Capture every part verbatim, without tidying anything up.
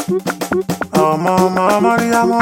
ọmọ ọmọ mọ́ríyámọ́.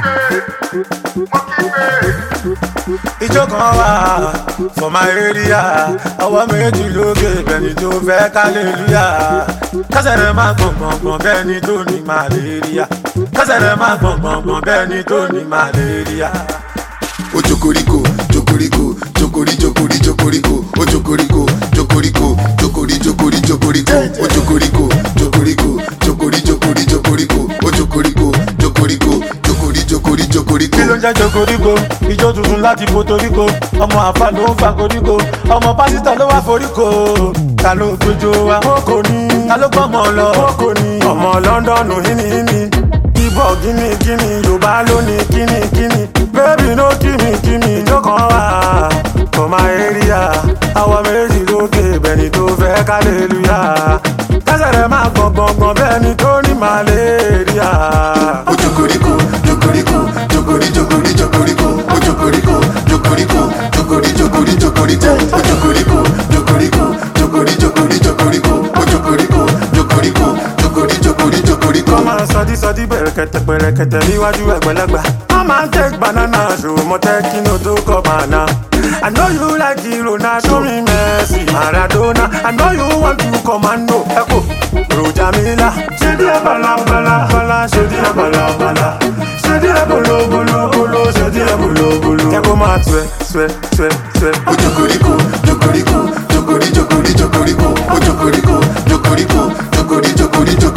Ìjọ kan wà for my area, ọwọ́ méjì lókè bẹ́ni tó fẹ́ kálẹ́lúyà. Kásẹ̀ rẹ̀ máa gbọ̀ngbọ̀ngbọ̀n bẹ́ni tó ní màlẹ́ríà. Kásẹ̀ rẹ̀ máa gbọ̀ngbọ̀ngbọ̀n bẹ́ni tó ní màlẹ́ríà. O jokoriko, jokoriko, jokori, jokori, jokoriko. O jokoriko, jokoriko, jokori, jokori, jokoriko. O jokoriko, jokoriko, jokori, jokori, jokoriko. O jokoriko, jokoriko, jokori, jokori, jokoriko. Kí ló ń jẹ́ jokoriko? Ijó tuntun láti Puerto Rico. Ọmọ àfa ló ń fa koríko. Ọmọ pásítọ̀ ló wá foríko. Ta ló gbójó wa? Kókò ní. Ta ló gbọ́mọ lọ? Kókò ní. Ọmọ Lọ́ndọ̀nù hínihíni. Ibọ̀ gíní gíní. Yorùbá ló ní kíní kíní. Baby no gimme gimme. Ìjọ kan wà for my area. Àwọn méjì lókè bẹ́ni tó fẹ́ kálẹ́lúyà. Kásẹ̀ rẹ̀ máa gbọ̀ngbọ̀ngbọ̀n bẹ́ni tó ní màlẹ́ríà. O jokoriko, jokoriko, jokori, jokori, jokoriko. O jokoriko, jokoriko, jokori, jokori, jokoriko. O jokoriko, jokoriko, jokori, jokori, jokoriko. O jokoriko, jokoriko, jokori, jokori, jokoriko. Kọ́ máa sọdí sọdí bẹ̀rẹ̀kẹ̀tẹ̀ pẹ̀rẹ̀kẹ̀tẹ̀ níwájú ẹ̀gbẹ́lẹ́gbà. I man take banana, show mo take no to come banana. I know you like Ronaldo, show me Messi, Maradona. I know you want to commando, Echo, Rojamila. She di bala bala bala, she di bala bala. She di bolo bolo bolo, she di bolo bolo. Echo ma swe swe swe swe. O jokoriko, jokoriko, jokori, jokori, jokoriko. O jokoriko, jokoriko, jokori, jokori, jokoriko.